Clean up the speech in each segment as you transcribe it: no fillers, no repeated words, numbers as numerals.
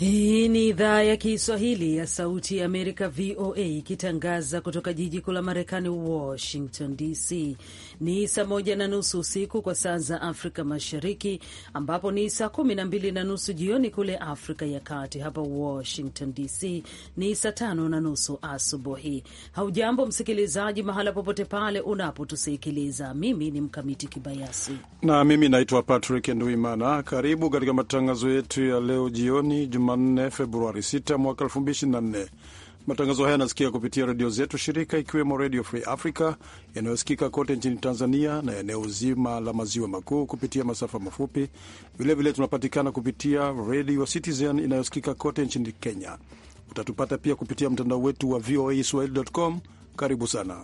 Hii ni idhaa ya Kiswahili ya Sauti ya Amerika, VOA, ikitangaza kutoka jiji kuu la Marekani, Washington DC. Ni saa 1:30 usiku kwa saa za Afrika Mashariki, ambapo ni saa 12:30 jioni kule Afrika ya Kati. Hapa Washington DC ni saa 5:30 asubuhi. Haujambo msikilizaji, mahala popote pale unapotusikiliza. Mimi ni Mkamiti Kibayasi na mimi naitwa Patrick Nduimana. Karibu katika matangazo yetu ya leo jioni, Jumanne Februari 6 mwaka 2024. Matangazo haya yanasikia kupitia redio zetu shirika, ikiwemo Radio Free Africa yanayosikika kote nchini Tanzania na eneo zima la maziwa makuu kupitia masafa mafupi. Vilevile tunapatikana kupitia Radio Citizen inayosikika kote nchini Kenya. Utatupata pia kupitia mtandao wetu wa voaswahili.com. Karibu sana.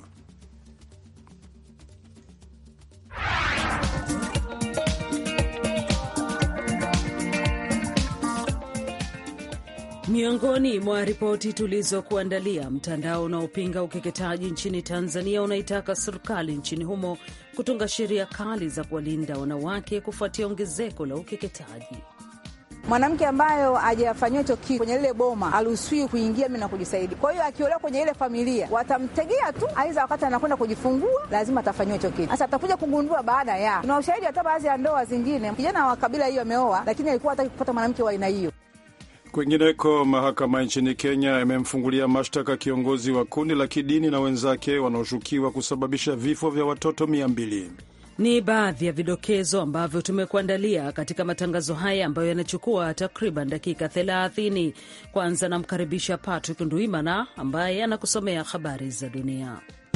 Miongoni mwa ripoti tulizokuandalia, mtandao unaopinga ukeketaji nchini Tanzania unaitaka serikali nchini humo kutunga sheria kali za kuwalinda wanawake kufuatia ongezeko la ukeketaji. Mwanamke ambayo hajafanyiwa hicho kitu kwenye ile boma haruhusiwi kuingia mimi na kujisaidia. Kwa hiyo akiolewa kwenye ile familia watamtegea tu, aidha wakati anakwenda kujifungua lazima atafanyiwa hicho kitu. Sasa atakuja kugundua baada ya. Tuna ushahidi hata baadhi ya ndoa zingine kijana wa kabila hiyo ameoa, lakini alikuwa hataki kupata mwanamke wa aina hiyo. Kwingineko, mahakama nchini Kenya imemfungulia mashtaka kiongozi wa kundi la kidini na wenzake wanaoshukiwa kusababisha vifo vya watoto 200. Ni baadhi ya vidokezo ambavyo tumekuandalia katika matangazo haya ambayo yanachukua takriban dakika 30. Kwanza namkaribisha Patrick Nduimana ambaye anakusomea habari za dunia.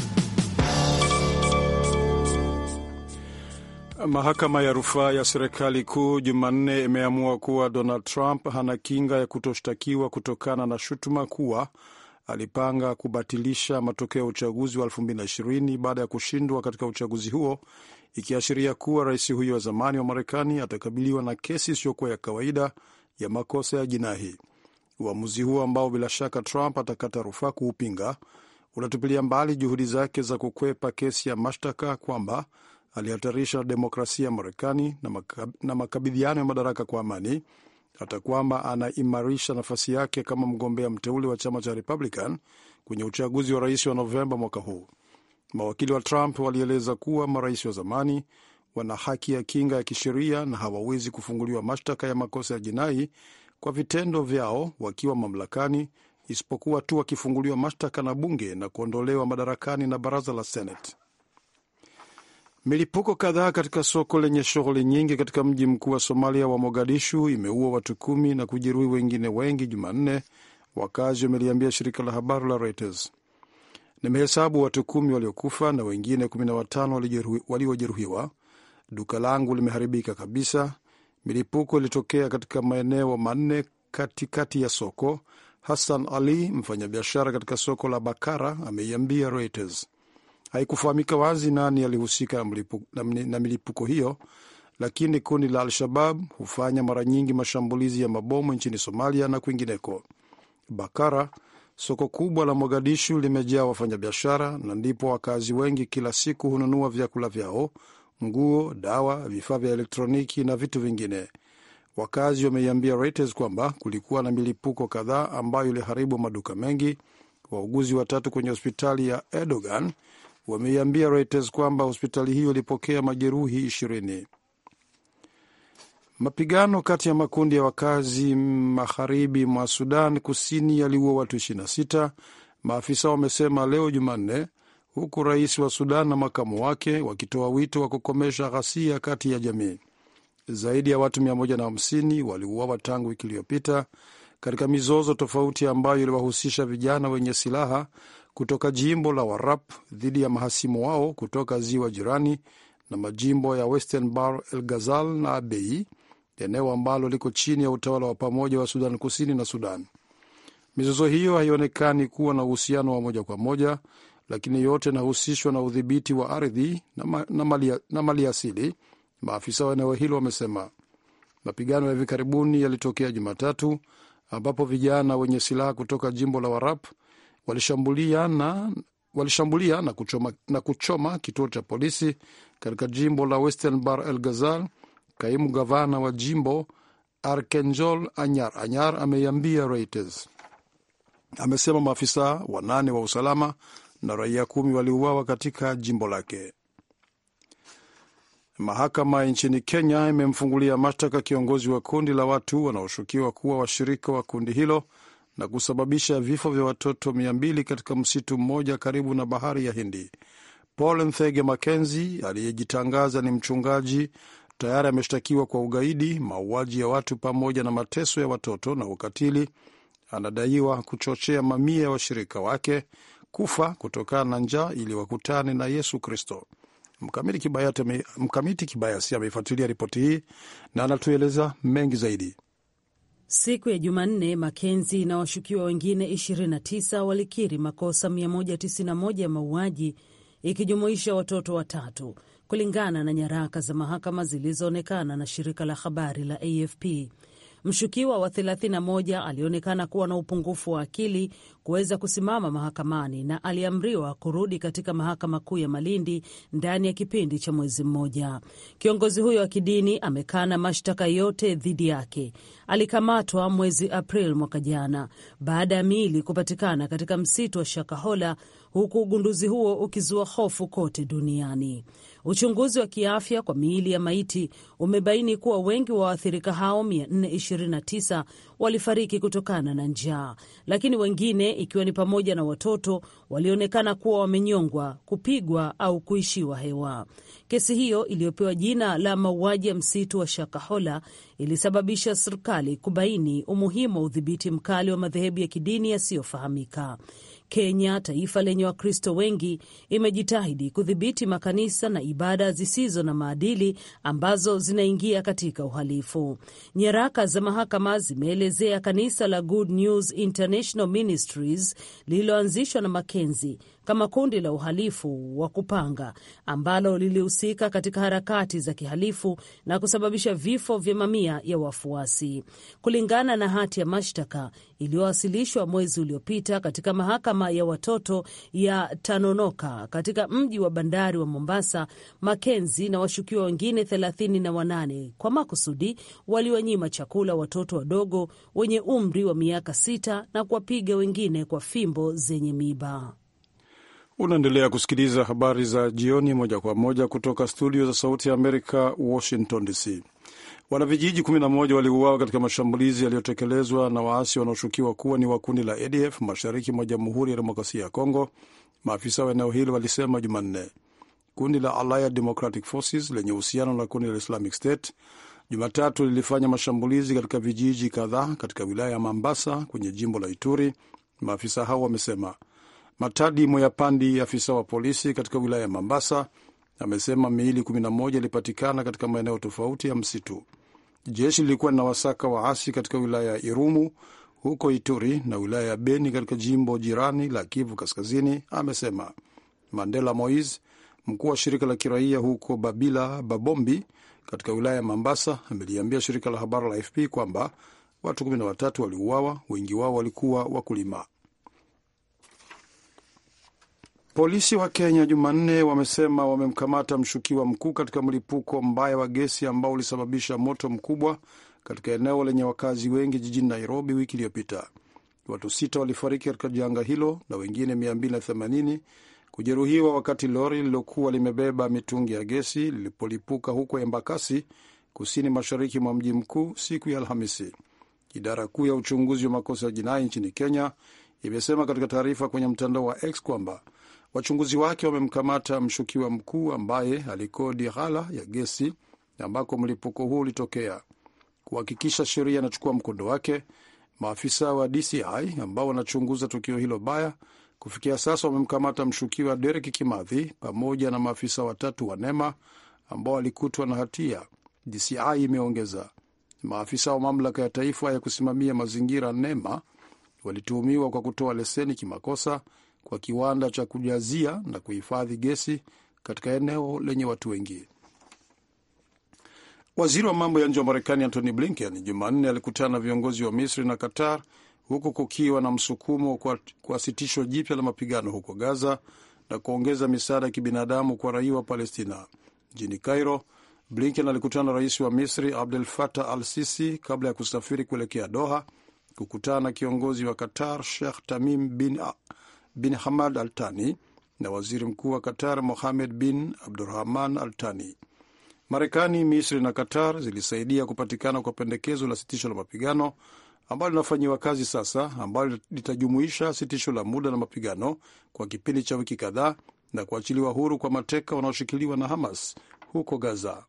Mahakama ya rufaa ya serikali kuu Jumanne imeamua kuwa Donald Trump hana kinga ya kutoshtakiwa kutokana na shutuma kuwa alipanga kubatilisha matokeo ya uchaguzi wa 2020 baada ya kushindwa katika uchaguzi huo, ikiashiria kuwa rais huyo wa zamani wa Marekani atakabiliwa na kesi isiyokuwa ya kawaida ya makosa ya jinai. Uamuzi huo, ambao bila shaka Trump atakata rufaa kuupinga, unatupilia mbali juhudi zake za kukwepa kesi ya mashtaka kwamba alihatarisha demokrasia ya Marekani na makabidhiano ya madaraka kwa amani, hata kwamba anaimarisha nafasi yake kama mgombea mteule wa chama cha Republican kwenye uchaguzi wa rais wa Novemba mwaka huu. Mawakili wa Trump walieleza kuwa marais wa zamani wana haki ya kinga ya kisheria na hawawezi kufunguliwa mashtaka ya makosa ya jinai kwa vitendo vyao wakiwa mamlakani, isipokuwa tu wakifunguliwa mashtaka na bunge na kuondolewa madarakani na baraza la Senate. Milipuko kadhaa katika soko lenye shughuli nyingi katika mji mkuu wa Somalia wa Mogadishu imeua watu 10 na kujeruhi wengine wengi Jumanne, wakazi wameliambia shirika la habari la Reuters. Nimehesabu watu 10 waliokufa na wengine 15 waliojeruhiwa. Duka langu limeharibika kabisa. Milipuko ilitokea katika maeneo manne katikati ya soko. Hassan Ali, mfanyabiashara katika soko la Bakara, ameiambia Reuters. Haikufahamika wazi nani alihusika na milipuko hiyo, lakini kundi la Al-Shabab hufanya mara nyingi mashambulizi ya mabomu nchini Somalia na kwingineko. Bakara, soko kubwa la Mogadishu, limejaa wafanyabiashara na ndipo wakazi wengi kila siku hununua vyakula vyao, nguo, dawa, vifaa vya elektroniki na vitu vingine. Wakazi wameiambia Reuters kwamba kulikuwa na milipuko kadhaa ambayo iliharibu maduka mengi. Wauguzi 3 kwenye hospitali ya Erdogan wameiambia Reuters kwamba hospitali hiyo ilipokea majeruhi 20. Mapigano kati ya makundi ya wakazi magharibi mwa Sudan Kusini yaliua watu 26, maafisa wamesema leo Jumanne, huku rais wa Sudan na makamu wake wakitoa wito wa kukomesha ghasia kati ya jamii. Zaidi ya watu 150 waliuawa tangu wiki iliyopita katika mizozo tofauti ambayo iliwahusisha vijana wenye silaha kutoka jimbo la Warap dhidi ya mahasimu wao kutoka ziwa jirani na majimbo ya Western Bahr el Ghazal na Abei, eneo ambalo liko chini ya utawala wa pamoja wa Sudan Kusini na Sudan. Mizozo hiyo haionekani kuwa na uhusiano wa moja kwa moja, lakini yote inahusishwa na udhibiti wa ardhi na mali asili, maafisa wa eneo hilo wamesema. Mapigano ya hivi karibuni yalitokea Jumatatu, ambapo vijana wenye silaha kutoka jimbo la Warap walishambulia na kuchoma kituo cha polisi katika jimbo la Western Bahr el Ghazal. Kaimu gavana wa jimbo Arcangel Anyar ameiambia Reuters. Amesema maafisa 8 wa usalama na raia 10 waliuawa katika jimbo lake. Mahakama nchini Kenya imemfungulia mashtaka kiongozi wa kundi la watu wanaoshukiwa kuwa washirika wa kundi hilo na kusababisha vifo vya watoto 200 katika msitu mmoja karibu na bahari ya Hindi. Paul Nthege Mackenzie aliyejitangaza ni mchungaji tayari ameshtakiwa kwa ugaidi, mauaji ya watu pamoja na mateso ya watoto na ukatili. Anadaiwa kuchochea mamia ya washirika wake kufa kutokana na njaa ili wakutane na Yesu Kristo. Mkamiti Kibayasi ameifuatilia ripoti hii na anatueleza mengi zaidi. Siku ya Jumanne, Mackenzie na washukiwa wengine 29 walikiri makosa 191 ya mauaji, ikijumuisha watoto 3, kulingana na nyaraka za mahakama zilizoonekana na shirika la habari la AFP. Mshukiwa wa 31 alionekana kuwa na upungufu wa akili kuweza kusimama mahakamani na aliamriwa kurudi katika mahakama kuu ya Malindi ndani ya kipindi cha mwezi mmoja. Kiongozi huyo wa kidini amekana mashtaka yote dhidi yake. Alikamatwa mwezi Aprili mwaka jana baada ya miili kupatikana katika msitu wa Shakahola, huku ugunduzi huo ukizua hofu kote duniani. Uchunguzi wa kiafya kwa miili ya maiti umebaini kuwa wengi wa waathirika hao 429 walifariki kutokana na njaa, lakini wengine, ikiwa ni pamoja na watoto, walionekana kuwa wamenyongwa, kupigwa au kuishiwa hewa. Kesi hiyo iliyopewa jina la mauaji ya msitu wa Shakahola ilisababisha serikali kubaini umuhimu wa udhibiti mkali wa madhehebu ya kidini yasiyofahamika. Kenya, taifa lenye Wakristo wengi, imejitahidi kudhibiti makanisa na ibada zisizo na maadili ambazo zinaingia katika uhalifu. Nyaraka za mahakama zimeelezea kanisa la Good News International Ministries lililoanzishwa na Mackenzie kama kundi la uhalifu wa kupanga ambalo lilihusika katika harakati za kihalifu na kusababisha vifo vya mamia ya wafuasi. Kulingana na hati ya mashtaka iliyowasilishwa mwezi uliopita katika mahakama ya watoto ya Tanonoka katika mji wa bandari wa Mombasa, Mackenzie na washukiwa wengine 38 kwa makusudi waliwanyima chakula watoto wadogo wenye umri wa miaka 6 na kuwapiga wengine kwa fimbo zenye miiba. Unaendelea kusikiliza habari za jioni moja kwa moja kutoka studio za Sauti ya Amerika, Washington DC. Wanavijiji 11 waliuawa katika mashambulizi yaliyotekelezwa na waasi wanaoshukiwa kuwa ni wa kundi la ADF mashariki mwa Jamhuri ya Demokrasia ya Kongo, maafisa wa eneo hilo walisema Jumanne. Kundi la Allied Democratic Forces lenye uhusiano na kundi la Islamic State Jumatatu lilifanya mashambulizi katika vijiji kadhaa katika wilaya ya Mambasa kwenye jimbo la Ituri, maafisa hao wamesema. Matadi Moyapandi, afisa wa polisi katika wilaya ya Mambasa, amesema miili 11 ilipatikana katika maeneo tofauti ya msitu. Jeshi lilikuwa na wasaka waasi katika wilaya ya Irumu huko Ituri na wilaya ya Beni katika jimbo jirani la Kivu Kaskazini, amesema. Mandela Moise, mkuu wa shirika la kiraia huko Babila Babombi katika wilaya ya Mambasa, ameliambia shirika la habari la AFP kwamba watu 13 waliuawa, wengi wao walikuwa wakulima. Polisi wa Kenya Jumanne wamesema wamemkamata mshukiwa mkuu katika mlipuko mbaya wa gesi ambao ulisababisha moto mkubwa katika eneo lenye wakazi wengi jijini Nairobi wiki iliyopita. Watu 6 walifariki katika janga hilo na wengine 280 kujeruhiwa wakati lori lililokuwa limebeba mitungi ya gesi lilipolipuka huko Embakasi, kusini mashariki mwa mji mkuu siku ya Alhamisi. Idara kuu ya uchunguzi wa makosa ya jinai nchini Kenya imesema katika taarifa kwenye mtandao wa X kwamba wachunguzi wake wamemkamata mshukiwa mkuu ambaye alikodi ghala ya gesi ambako mlipuko huu ulitokea. Kuhakikisha sheria inachukua mkondo wake, maafisa wa DCI ambao wanachunguza tukio hilo baya kufikia sasa wamemkamata mshukiwa Derek Kimathi pamoja na maafisa 3 wa NEMA ambao walikutwa na hatia, DCI imeongeza. Maafisa wa mamlaka ya taifa ya kusimamia mazingira NEMA walituhumiwa kwa kutoa leseni kimakosa kwa kiwanda cha kujazia na kuhifadhi gesi katika eneo lenye watu wengi. Waziri wa mambo ya nje wa Marekani Antony Blinken Jumanne alikutana na viongozi wa Misri na Qatar, huku kukiwa na msukumo kwa sitisho jipya la mapigano huko Gaza na kuongeza misaada ya kibinadamu kwa raia wa Palestina. Mjini Cairo, Blinken alikutana na rais wa Misri Abdel Fattah al-Sisi kabla ya kusafiri kuelekea Doha kukutana na kiongozi wa Qatar Sheikh Tamim bin Hamad Al Thani na waziri mkuu wa Qatar Mohamed bin Abdurrahman Al Thani. Marekani, Misri na Qatar zilisaidia kupatikana kwa pendekezo la sitisho la mapigano ambalo linafanyiwa kazi sasa, ambalo litajumuisha sitisho la muda la mapigano kwa kipindi cha wiki kadhaa na kuachiliwa huru kwa mateka wanaoshikiliwa na Hamas huko Gaza.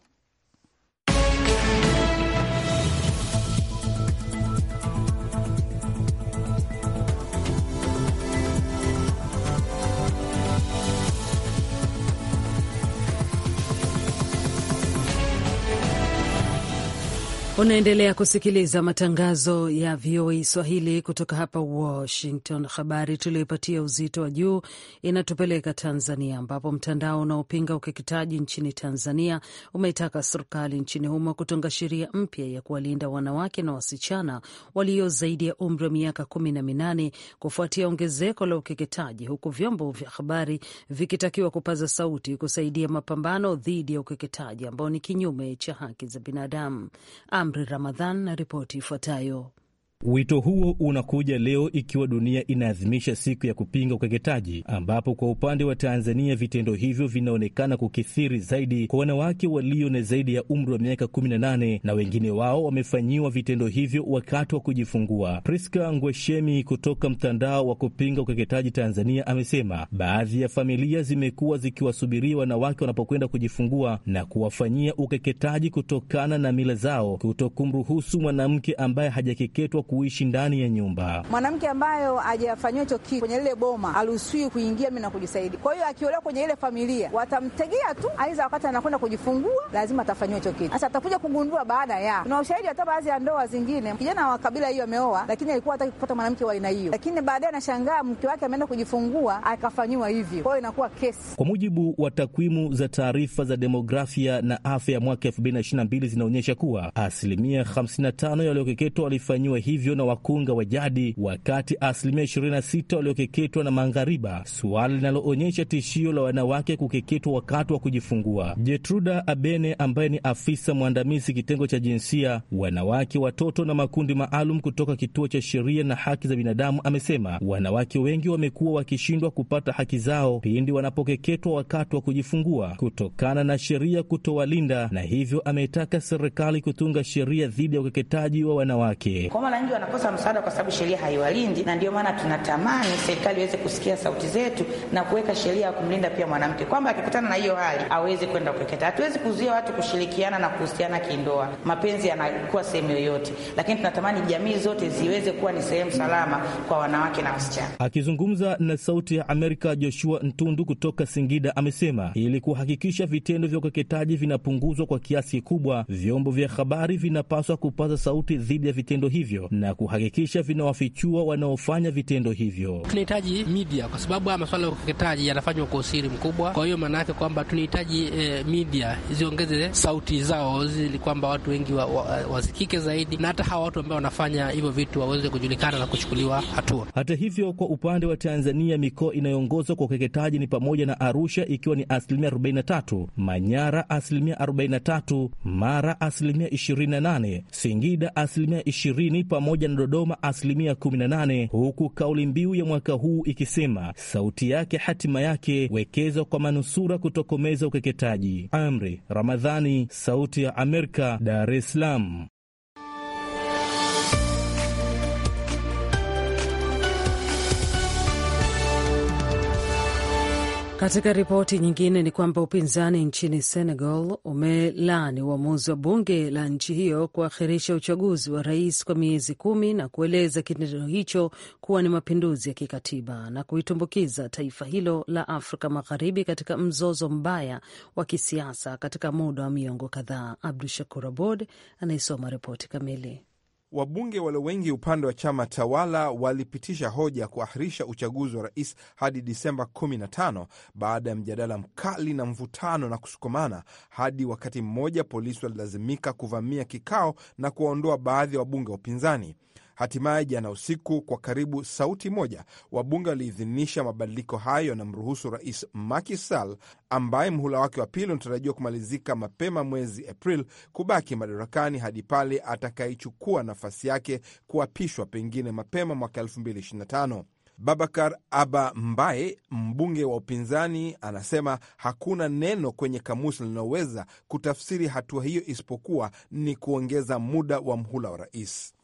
Unaendelea kusikiliza matangazo ya VOA Swahili kutoka hapa Washington. Habari tuliyoipatia uzito wa juu inatupeleka Tanzania, ambapo mtandao unaopinga ukeketaji nchini Tanzania umeitaka serikali nchini humo kutunga sheria mpya ya kuwalinda wanawake na wasichana walio zaidi ya umri wa miaka 18 kufuatia ongezeko la ukeketaji, huku vyombo vya habari vikitakiwa kupaza sauti kusaidia mapambano dhidi ya ukeketaji ambao ni kinyume cha haki za binadamu. Amri Ramadhan na ripoti ifuatayo. Wito huo unakuja leo ikiwa dunia inaadhimisha siku ya kupinga ukeketaji, ambapo kwa upande wa Tanzania vitendo hivyo vinaonekana kukithiri zaidi kwa wanawake walio na zaidi ya umri wa miaka 18 na wengine wao wamefanyiwa vitendo hivyo wakati wa kujifungua. Priska Ngweshemi kutoka mtandao wa kupinga ukeketaji Tanzania amesema baadhi ya familia zimekuwa zikiwasubiria wanawake wanapokwenda kujifungua na kuwafanyia ukeketaji kutokana na mila zao kutokumruhusu mwanamke ambaye hajakeketwa kuishi ndani ya nyumba. Mwanamke ambayo hajafanyiwa hicho kitu kwenye ile boma aruhusiwi kuingia mimi na kujisaidia. Kwa hiyo akiolewa kwenye ile familia watamtegea tu, aidha wakati anakwenda kujifungua lazima atafanyiwa hicho kitu. Sasa atakuja kugundua baada ya. Kuna ushahidi hata baadhi ya ndoa zingine kijana wa kabila hiyo ameoa lakini alikuwa hataki kupata mwanamke wa aina hiyo. Lakini baadaye anashangaa mke wake ameenda kujifungua akafanyiwa hivyo. Kwa hiyo inakuwa kesi. Kwa mujibu wa takwimu za taarifa za demografia na afya ya mwaka 2022 zinaonyesha kuwa asilimia 55 ya waliokeketwa walifanyiwa hivyo na wakunga wa jadi, wakati asilimia 26 waliokeketwa na mangariba, suala linaloonyesha tishio la wanawake kukeketwa wakati wa kujifungua. Jetruda Abene ambaye ni afisa mwandamizi kitengo cha jinsia, wanawake, watoto na makundi maalum kutoka kituo cha sheria na haki za binadamu amesema wanawake wengi wamekuwa wakishindwa kupata haki zao pindi wanapokeketwa wakati wa kujifungua kutokana na sheria kutowalinda, na hivyo ametaka serikali kutunga sheria dhidi ya ukeketaji wa wanawake. Kwa maana wanakosa msaada kwa sababu sheria haiwalindi, na ndio maana tunatamani serikali iweze kusikia sauti zetu na kuweka sheria ya kumlinda pia mwanamke, kwamba akikutana na hiyo hali aweze kwenda kukeketa. Hatuwezi kuzuia watu kushirikiana na kuhusiana kindoa, mapenzi yanakuwa sehemu yoyote, lakini tunatamani jamii zote ziweze kuwa ni sehemu salama kwa wanawake na wasichana. Akizungumza na Sauti ya Amerika, Joshua Ntundu kutoka Singida amesema ili kuhakikisha vitendo vya ukeketaji vinapunguzwa kwa kiasi kikubwa, vyombo vya habari vinapaswa kupaza sauti dhidi ya vitendo hivyo na kuhakikisha vinawafichua wanaofanya vitendo hivyo. Tunahitaji media kwa sababu haya masuala ya ukeketaji yanafanywa kwa usiri mkubwa. Kwa hiyo maana yake kwamba tunahitaji media ziongeze sauti zao ili kwamba watu wengi wasikike zaidi, na hata hawa watu ambao wanafanya hivyo vitu waweze kujulikana na kuchukuliwa hatua. Hata hivyo, kwa upande wa Tanzania, mikoa inayoongozwa kwa ukeketaji ni pamoja na Arusha ikiwa ni asilimia 43, Manyara asilimia 43, Mara asilimia 28, Singida asilimia 20 pamoja na Dodoma asilimia 18, huku kauli mbiu ya mwaka huu ikisema sauti yake hatima yake, wekeza kwa manusura kutokomeza ukeketaji. Amri Ramadhani, Sauti ya Amerika, Dar es Salaam. Katika ripoti nyingine ni kwamba upinzani nchini Senegal umelaani uamuzi wa bunge la nchi hiyo kuakhirisha uchaguzi wa rais kwa miezi 10 na kueleza kitendo hicho kuwa ni mapinduzi ya kikatiba na kuitumbukiza taifa hilo la Afrika Magharibi katika mzozo mbaya wa kisiasa katika muda wa miongo kadhaa. Abdu Shakur Abod anaisoma ripoti kamili. Wabunge walio wengi upande wa chama tawala walipitisha hoja ya kuahirisha uchaguzi wa rais hadi Disemba 15 baada ya mjadala mkali na mvutano na kusukumana hadi wakati mmoja polisi walilazimika kuvamia kikao na kuwaondoa baadhi ya wabunge wa upinzani. Hatimaye jana usiku, kwa karibu sauti moja, wabunge waliidhinisha mabadiliko hayo na mruhusu Rais Macky Sall ambaye mhula wake wa pili unatarajiwa kumalizika mapema mwezi April kubaki madarakani hadi pale atakayechukua nafasi yake kuapishwa pengine mapema mwaka 2025. Babakar Aba Mbaye, mbunge wa upinzani, anasema hakuna neno kwenye kamusi linaloweza kutafsiri hatua hiyo isipokuwa ni kuongeza muda wa mhula wa rais.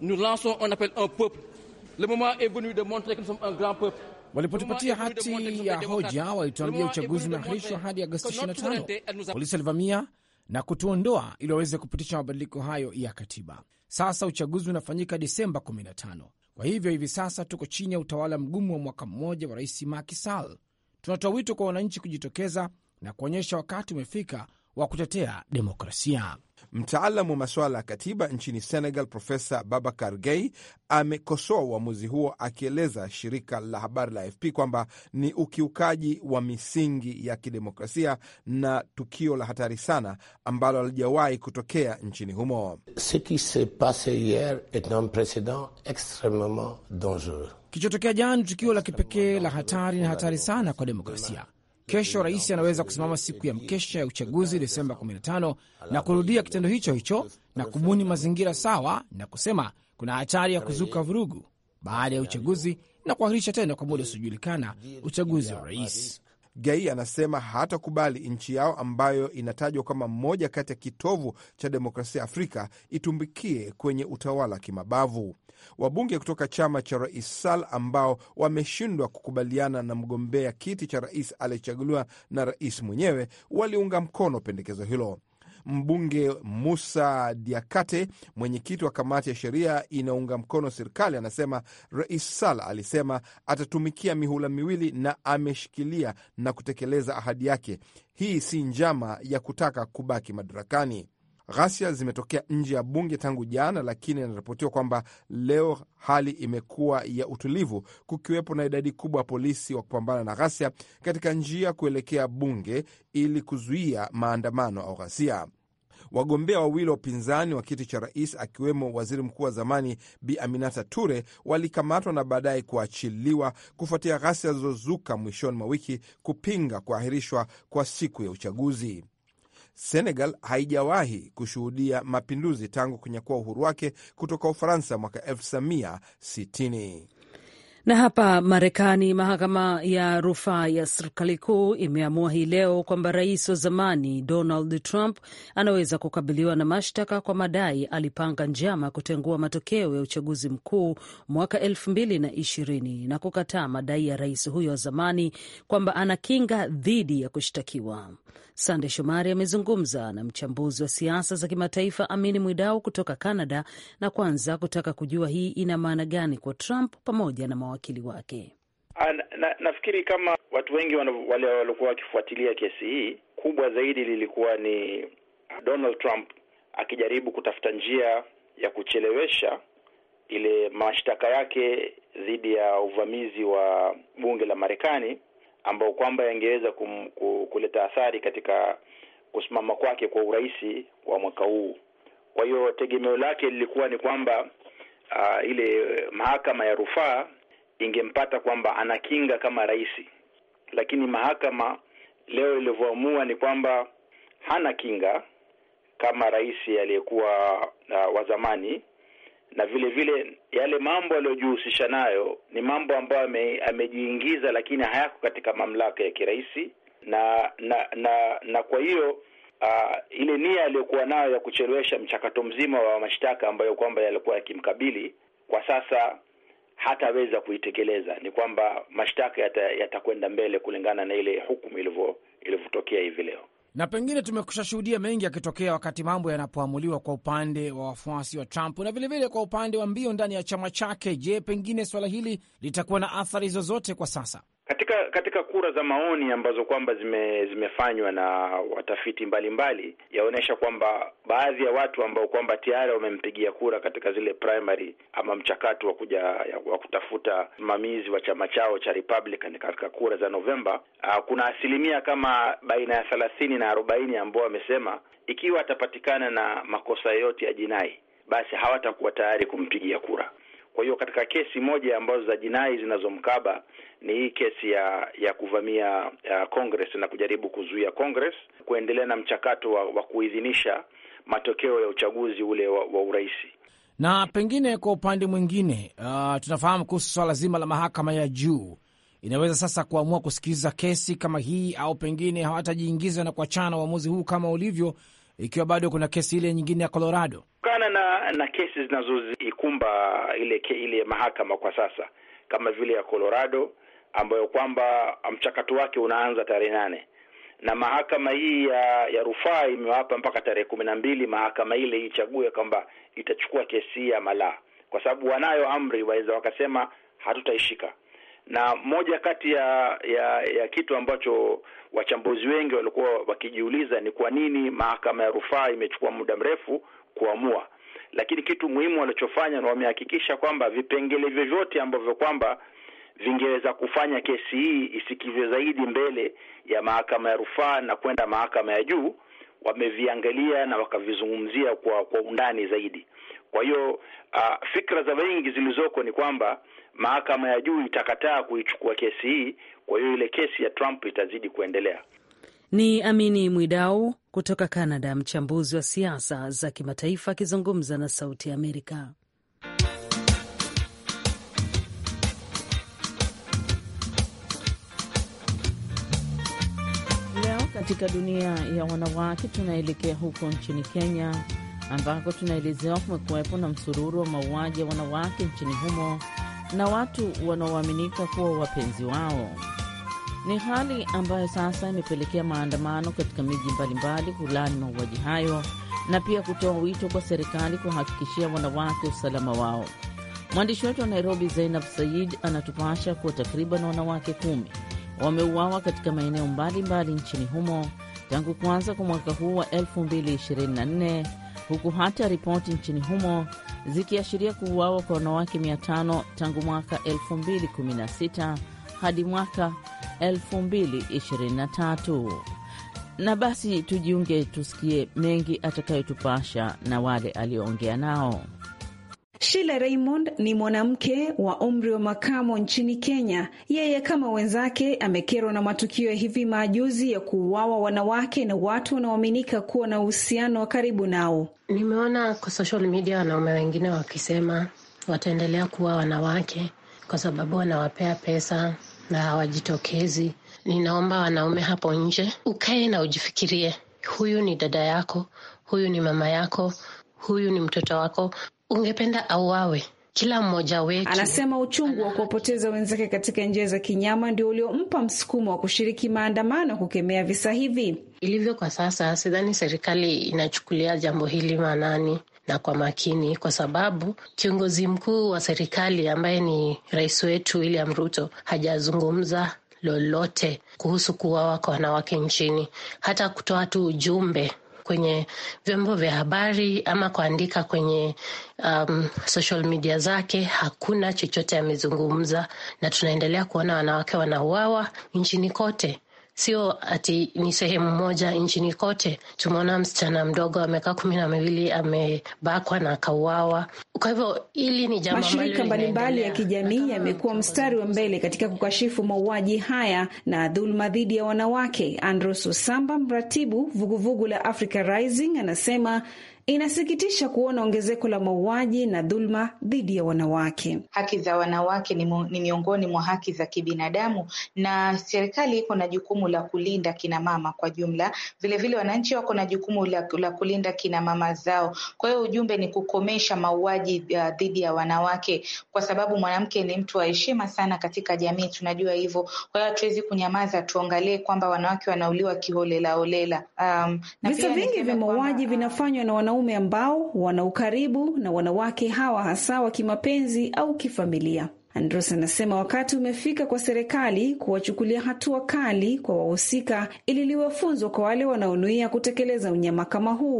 Walipotupatia hati ya hoja walituambia uchaguzi umeahirishwa hadi Agosti 25. Polisi walivamia na kutuondoa ili waweze kupitisha mabadiliko hayo ya katiba. Sasa uchaguzi unafanyika Disemba 15. Kwa hivyo hivi sasa tuko chini ya utawala mgumu wa mwaka mmoja wa Rais Macky Sall. Tunatoa wito kwa wananchi kujitokeza na kuonyesha wakati umefika wa kutetea demokrasia. Mtaalamu wa masuala ya katiba nchini Senegal, Profesa Babakar Gaye, amekosoa uamuzi huo, akieleza shirika la habari la AFP kwamba ni ukiukaji wa misingi ya kidemokrasia na tukio la hatari sana ambalo halijawahi kutokea nchini humo. Ce qui s'est passé hier est un précédent extrêmement dangereux. Kilichotokea jana ni tukio la kipekee la hatari na hatari sana kwa demokrasia. Kesho rais anaweza kusimama siku ya mkesha ya uchaguzi Desemba 15 na kurudia kitendo hicho hicho na kubuni mazingira sawa na kusema kuna hatari ya kuzuka vurugu baada ya uchaguzi na kuahirisha tena kwa muda usiojulikana uchaguzi wa rais. Gai anasema hatakubali nchi yao ambayo inatajwa kama mmoja kati ya kitovu cha demokrasia Afrika itumbikie kwenye utawala kimabavu. Wabunge kutoka chama cha Rais Sall ambao wameshindwa kukubaliana na mgombea kiti cha rais aliyechaguliwa na rais mwenyewe waliunga mkono pendekezo hilo. Mbunge Musa Diakate, mwenyekiti wa kamati ya sheria inaunga mkono serikali, anasema Rais Sall alisema atatumikia mihula miwili na ameshikilia na kutekeleza ahadi yake. Hii si njama ya kutaka kubaki madarakani. Ghasia zimetokea nje ya bunge tangu jana, lakini inaripotiwa kwamba leo hali imekuwa ya utulivu, kukiwepo na idadi kubwa ya polisi wa kupambana na ghasia katika njia kuelekea bunge ili kuzuia maandamano au ghasia. Wagombea wawili wa upinzani wa kiti cha rais, akiwemo waziri mkuu wa zamani Bi Aminata Ture, walikamatwa na baadaye kuachiliwa kufuatia ghasia zilizozuka mwishoni mwa wiki kupinga kuahirishwa kwa siku ya uchaguzi. Senegal haijawahi kushuhudia mapinduzi tangu kunyakua uhuru wake kutoka Ufaransa mwaka 1960. Na hapa Marekani, mahakama ya rufaa ya serikali kuu imeamua hii leo kwamba rais wa zamani Donald Trump anaweza kukabiliwa na mashtaka kwa madai alipanga njama kutengua matokeo ya uchaguzi mkuu mwaka 2020 na kukataa madai ya rais huyo wa zamani kwamba ana kinga dhidi ya kushtakiwa. Sande Shomari amezungumza na mchambuzi wa siasa za kimataifa Amini Mwidau kutoka Canada, na kwanza kutaka kujua hii ina maana gani kwa Trump pamoja na mawakili wake. Nafikiri kama watu wengi wale walikuwa wakifuatilia kesi hii, kubwa zaidi lilikuwa ni Donald Trump akijaribu kutafuta njia ya kuchelewesha ile mashtaka yake dhidi ya uvamizi wa bunge la Marekani, ambao kwamba yangeweza kuleta athari katika kusimama kwake kwa urais wa mwaka huu. Kwa hiyo tegemeo lake lilikuwa ni kwamba ile mahakama ya rufaa ingempata kwamba ana kinga kama rais, lakini mahakama leo ilivyoamua ni kwamba hana kinga kama rais aliyekuwa wa zamani, na vile vile yale mambo aliyojihusisha nayo ni mambo ambayo amejiingiza, lakini hayako katika mamlaka ya kiraisi, na kwa hiyo ile nia aliyokuwa nayo ya kuchelewesha mchakato mzima wa mashtaka ambayo kwamba yalikuwa yakimkabili kwa sasa hataweza kuitekeleza. Ni kwamba mashtaka yatakwenda mbele kulingana na ile hukumu ilivyotokea hivi leo. Na pengine tumekushashuhudia mengi yakitokea wakati mambo yanapoamuliwa kwa upande wa wafuasi wa Trump na vile vile kwa upande wa mbio ndani ya chama chake. Je, pengine swala hili litakuwa na athari zozote kwa sasa? Katika kura za maoni ambazo kwamba zimefanywa na watafiti mbalimbali, yaonesha kwamba baadhi ya watu ambao kwamba tayari wamempigia kura katika zile primary ama mchakato wa kutafuta msimamizi wa chama chao cha Republican katika kura za Novemba, kuna asilimia kama baina ya 30 na 40 ambao wamesema ikiwa atapatikana na makosa yote ya jinai basi hawatakuwa tayari kumpigia kura. Kwa hiyo katika kesi moja ambazo za jinai zinazomkaba ni hii kesi ya kuvamia Congress na kujaribu kuzuia Congress kuendelea na mchakato wa kuidhinisha matokeo ya uchaguzi ule wa urais. Na pengine kwa upande mwingine, tunafahamu kuhusu swala zima la mahakama ya juu inaweza sasa kuamua kusikiliza kesi kama hii, au pengine hawatajiingiza na kuachana uamuzi huu kama ulivyo, ikiwa bado kuna kesi ile nyingine ya Colorado. Kana na kesi zinazoikumba ile mahakama kwa sasa, kama vile ya Colorado ambayo kwamba mchakato wake unaanza tarehe 8, na mahakama hii ya rufaa imewapa mpaka tarehe 12 mahakama ile ichague kwamba itachukua kesi ya mala, kwa sababu wanayo amri, waweza wakasema hatutaishika. Na moja kati ya kitu ambacho wachambuzi wengi walikuwa wakijiuliza ni kwa nini mahakama ya rufaa imechukua muda mrefu kuamua, lakini kitu muhimu walichofanya ni wamehakikisha kwamba vipengele vyovyote ambavyo kwamba vingeweza kufanya kesi hii isikizwe zaidi mbele ya mahakama ya rufaa na kwenda mahakama ya juu, wameviangalia na wakavizungumzia kwa undani zaidi. Kwa hiyo fikra za wengi zilizoko ni kwamba mahakama ya juu itakataa kuichukua kesi hii, kwa hiyo ile kesi ya Trump itazidi kuendelea. Ni Amini Mwidau kutoka Canada, mchambuzi wa siasa za kimataifa akizungumza na Sauti ya Amerika. Leo katika dunia ya wanawake tunaelekea huko nchini Kenya, ambako tunaelezewa kumekuwepo na msururu wa mauaji ya wanawake nchini humo na watu wanaoaminika kuwa wapenzi wao. Ni hali ambayo sasa imepelekea maandamano katika miji mbalimbali kulaani mauaji hayo na pia kutoa wito kwa serikali kuhakikishia wanawake usalama wao. Mwandishi wetu wa Nairobi Zainab Said anatupasha kuwa takriban wanawake 10 wameuawa katika maeneo mbalimbali nchini humo tangu kuanza kwa mwaka huu wa 2024, huku hata ripoti nchini humo zikiashiria kuuawa kwa wanawake 500 tangu mwaka 2016 hadi mwaka 2023. Na basi tujiunge tusikie mengi atakayotupasha na wale alioongea nao. Sheila Raymond ni mwanamke wa umri wa makamo nchini Kenya. Yeye kama wenzake amekerwa na matukio ya hivi majuzi ya kuuawa wanawake na watu wanaoaminika kuwa na uhusiano wa karibu nao. Nimeona kwa social media wanaume wengine wakisema wataendelea kuwa wanawake kwa sababu wanawapea pesa na hawajitokezi. Ninaomba wanaume hapo nje ukae na ujifikirie, huyu ni dada yako, huyu ni mama yako, huyu ni mtoto wako. Ungependa auawe? Kila mmoja wetu. Anasema uchungu wa kuwapoteza wenzake katika njia za kinyama ndio uliompa msukumo wa kushiriki maandamano kukemea visa hivi. Ilivyo kwa sasa, sidhani serikali inachukulia jambo hili maanani na kwa makini, kwa sababu kiongozi mkuu wa serikali ambaye ni rais wetu William Ruto hajazungumza lolote kuhusu kuuawa kwa wanawake nchini, hata kutoa tu ujumbe kwenye vyombo vya habari ama kuandika kwenye social media zake. Hakuna chochote amezungumza, na tunaendelea kuona wanawake wanauawa nchini kote. Sio ati ni sehemu moja, nchini kote. Tumeona msichana mdogo amekaa 12 amebakwa na akauawa. Kwa hivyo hili ni jambo ambalo mashirika mbalimbali ya kijamii yamekuwa mstari wa mbele katika kukashifu mauaji haya na dhuluma dhidi ya wanawake. Andrews Osamba, mratibu vuguvugu la Africa Rising, anasema inasikitisha kuona ongezeko la mauaji na dhulma dhidi ya wanawake. Haki za wanawake ni miongoni mwa haki za kibinadamu, na serikali iko na jukumu la kulinda kina mama kwa jumla. Vile wananchi wako na jukumu la kulinda kina mama zao. Kwa hiyo ujumbe ni kukomesha mauaji dhidi ya wanawake, kwa sababu mwanamke ni mtu wa heshima sana katika jamii, tunajua hivyo. Kwa hiyo hatuwezi kunyamaza, tuangalie kwamba wanawake wanauliwa kiholela. Visa vingi vya mauaji vinafanywa na wanaume ambao wana ukaribu na wanawake hawa, hasa wa kimapenzi au kifamilia. Andros anasema wakati umefika kwa serikali kuwachukulia hatua kali kwa wahusika ili liwe funzo kwa wale wanaonuia kutekeleza unyama kama huu.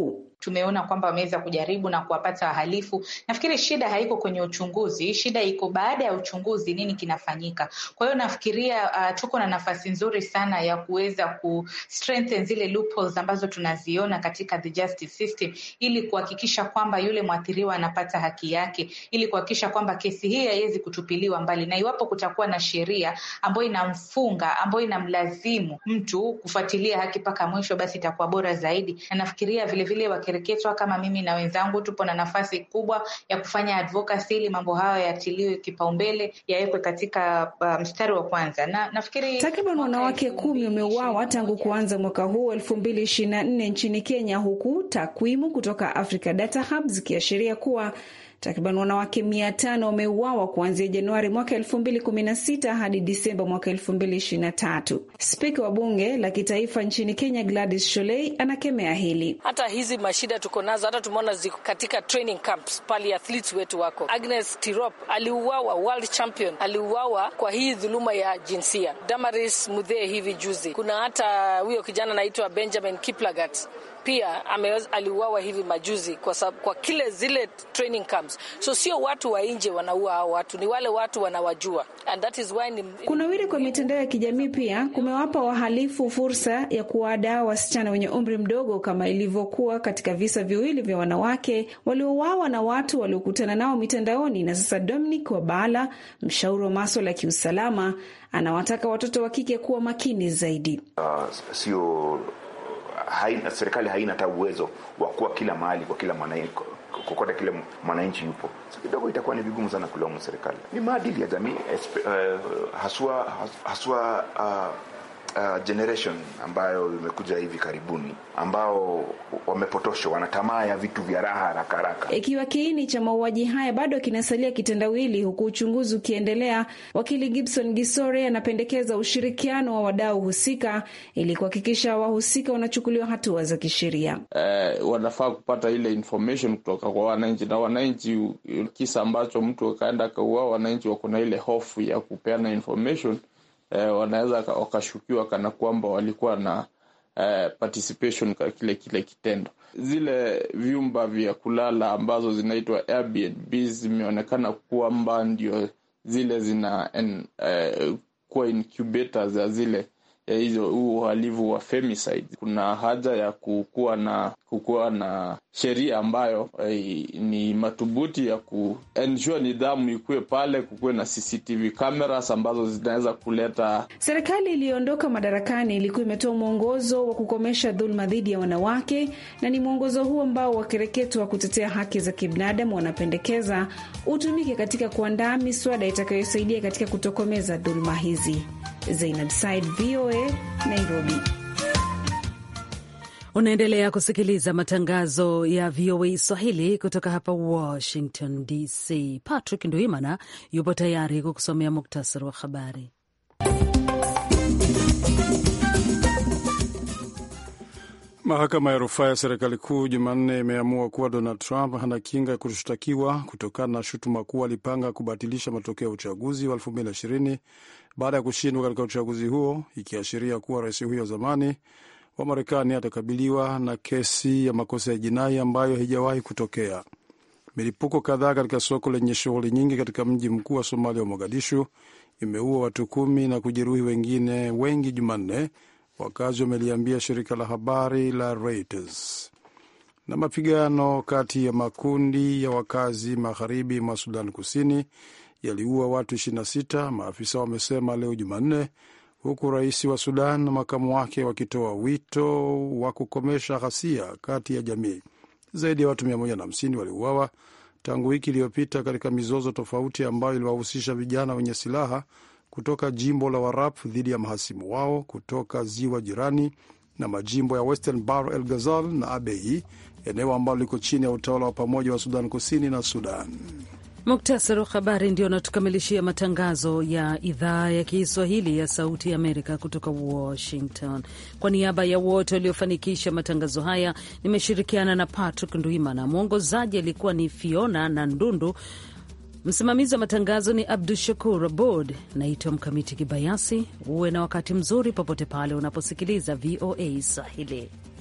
tumeona kwamba wameweza kujaribu na kuwapata wahalifu. Nafikiri shida haiko kwenye uchunguzi, shida iko baada ya uchunguzi, nini kinafanyika. Kwa hiyo nafikiria tuko na nafasi nzuri sana ya kuweza ku strengthen zile loopholes ambazo tunaziona katika the justice system, ili kuhakikisha kwamba yule mwathiriwa anapata haki yake, ili kuhakikisha kwamba kesi hii haiwezi kutupiliwa mbali, na iwapo kutakuwa na sheria ambayo inamfunga, ambayo inamlazimu mtu kufuatilia haki mpaka mwisho, basi itakuwa bora zaidi. Na nafikiria vile vile wakereketwa kama mimi na wenzangu tupo na nafasi kubwa ya kufanya advocacy ili mambo hayo yatiliwe kipaumbele, yawekwe katika mstari wa kwanza. Na nafikiri takriban wanawake 10 wameuawa tangu kuanza mwaka huu 2024 nchini Kenya, huku takwimu kutoka Africa Data Hub zikiashiria kuwa takriban wanawake 500 wameuawa kuanzia Januari mwaka 2016 hadi Disemba mwaka 2023. Spika wa bunge la kitaifa nchini Kenya Gladys Sholei anakemea hili. Hata hizi mashida tuko nazo, hata tumeona ziko katika training camps pali athletes wetu wako. Agnes Tirop aliuawa, world champion aliuawa kwa hii dhuluma ya jinsia. Damaris Muthee hivi juzi. Kuna hata huyo kijana anaitwa Benjamin Kiplagat pia aliuawa hivi majuzi kwa kile zile training camps. So sio watu wa nje wanaua hao watu, ni wale watu wanawajua. And that is why kunawiri kwa mitandao ya kijamii pia kumewapa wahalifu fursa ya kuwadaa wasichana wenye umri mdogo, kama ilivyokuwa katika visa viwili vya wanawake waliouawa na watu waliokutana nao mitandaoni. Na sasa Dominic Wabala, mshauri wa masuala ya kiusalama, anawataka watoto wa kike kuwa makini zaidi. Serikali haina hata uwezo wa kuwa kila mahali kwa kila mwananchi, kokote kile mwananchi yupo. So kidogo itakuwa ni vigumu sana kulaumu serikali. Ni maadili ya jamii, haswa generation ambayo imekuja hivi karibuni, ambao wamepotoshwa, wanatamaa ya vitu vya raha haraka. Ikiwa kiini cha mauaji haya bado kinasalia kitendawili, huku uchunguzi ukiendelea, wakili Gibson Gisore anapendekeza ushirikiano wa wadau husika ili kuhakikisha wahusika wanachukuliwa hatua za kisheria. Wanafaa kupata ile information kutoka kwa wananchi, na wananchi, kisa ambacho mtu kaenda kauawa, wananchi wako na ile hofu ya kupeana information. Wanaweza wakashukiwa kana kwamba walikuwa na participation kwa kile kitendo. Zile vyumba vya kulala ambazo zinaitwa Airbnb zimeonekana kwamba ndio zile zina kuwa incubators za zile hizo uhalifu wa femicide. Kuna haja ya kukuwa na sheria ambayo ni madhubuti ya ensure nidhamu ikuwe pale, kukuwe na CCTV cameras ambazo zinaweza kuleta. Serikali iliyoondoka madarakani ilikuwa imetoa mwongozo wa kukomesha dhulma dhidi ya wanawake, na ni mwongozo huo ambao wakereketo wa kutetea haki za kibinadamu wanapendekeza utumike katika kuandaa miswada itakayosaidia katika kutokomeza dhulma hizi. Zainab Said, VOA, Nairobi. Unaendelea kusikiliza matangazo ya VOA Swahili kutoka hapa Washington DC. Patrick Nduimana yupo tayari kukusomea muktasari wa habari. Mahakama ya rufaa ya serikali kuu Jumanne imeamua kuwa Donald Trump hana kinga ya kushtakiwa kutokana na shutuma kuwa alipanga kubatilisha matokeo ya uchaguzi wa 2020 baada ya kushindwa katika uchaguzi huo, ikiashiria kuwa rais huyo zamani wa Marekani atakabiliwa na kesi ya makosa ya jinai ambayo haijawahi kutokea. Milipuko kadhaa katika soko lenye shughuli nyingi katika mji mkuu wa Somalia wa Mogadishu imeua watu 10 na kujeruhi wengine wengi Jumanne, wakazi wameliambia shirika la habari la Reuters. Na mapigano kati ya makundi ya wakazi magharibi mwa Sudan Kusini yaliua watu 26, maafisa wamesema leo Jumanne, huku rais wa Sudan na makamu wake wakitoa wito wa kukomesha ghasia kati ya jamii. Zaidi ya watu 150 waliuawa tangu wiki iliyopita katika mizozo tofauti ambayo iliwahusisha vijana wenye silaha kutoka jimbo la Warap dhidi ya mahasimu wao kutoka ziwa jirani na majimbo ya Western Bahr el Ghazal na Abeyi, eneo ambalo liko chini ya utawala wa pamoja wa Sudan Kusini na Sudan. Muktasari wa habari ndio unatukamilishia matangazo ya idhaa ya Kiswahili ya Sauti ya Amerika kutoka Washington. Kwa niaba ya wote waliofanikisha matangazo haya, nimeshirikiana na Patrick Nduimana. Mwongozaji alikuwa ni Fiona na Ndundu. Msimamizi wa matangazo ni Abdu Shakur Abod. Naitwa Mkamiti Kibayasi. Uwe na wakati mzuri popote pale unaposikiliza VOA Swahili.